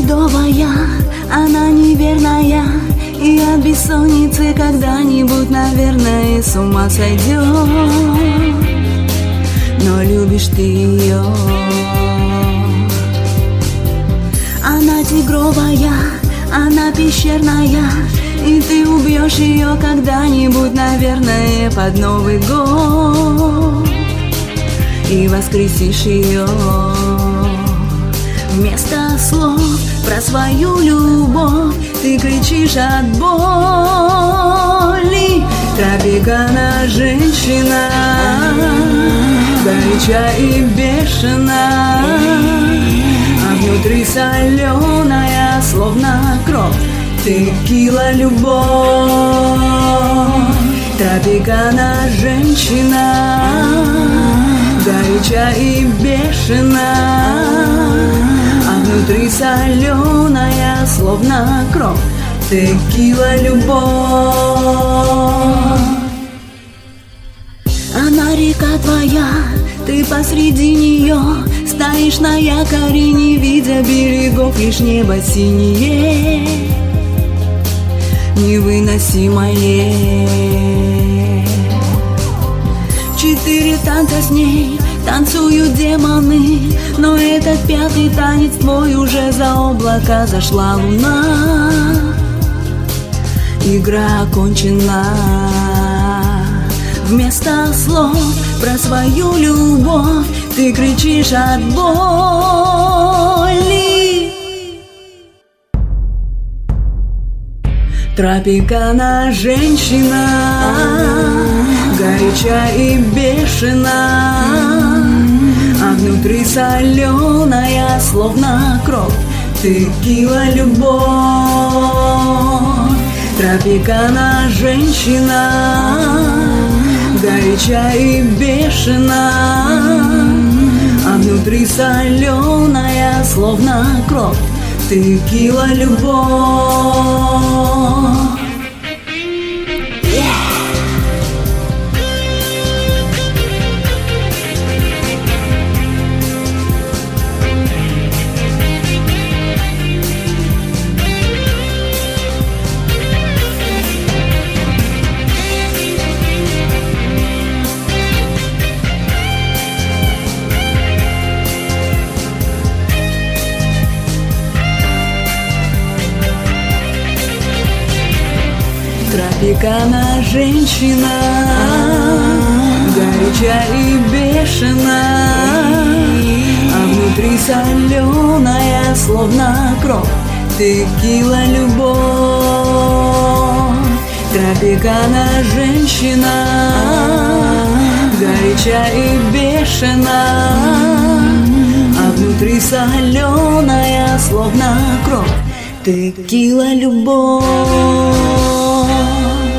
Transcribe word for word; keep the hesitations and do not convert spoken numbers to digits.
медовая, она неверная, и от бессонницы когда-нибудь, наверное, с ума сойдет. Но любишь ты ее. Она тигровая, она пещерная, и ты убьешь ее когда-нибудь, наверное, под Новый год, и воскресишь ее. Вместо слов про свою любовь ты кричишь от боли. Тропикана женщина, горяча и бешена, а внутри соленая, словно кровь, текила любовь. Тропикана женщина, горяча и бешена, а внутри соленая, словно кровь, текила любовь. Она река твоя, ты посреди нее стоишь на якоре, не видя берегов, лишь небо синее, невыносимое. Четыре танца с ней танцуют демоны, но этот пятый танец твой уже за облака зашла луна. Игра окончена. Вместо слов про свою любовь ты кричишь от боли. Тропикана женщина, горяча и бешена, а внутри соленая, словно кровь, текила любовь. Тропикана женщина, горяча и бешена, а внутри соленая, словно кровь, текила любовь. Тропикана женщина, горяча и бешена, а внутри соленая, словно кровь, текила любовь. Тропикана женщина, горяча и бешена, а внутри соленая, словно кровь, текила любовь.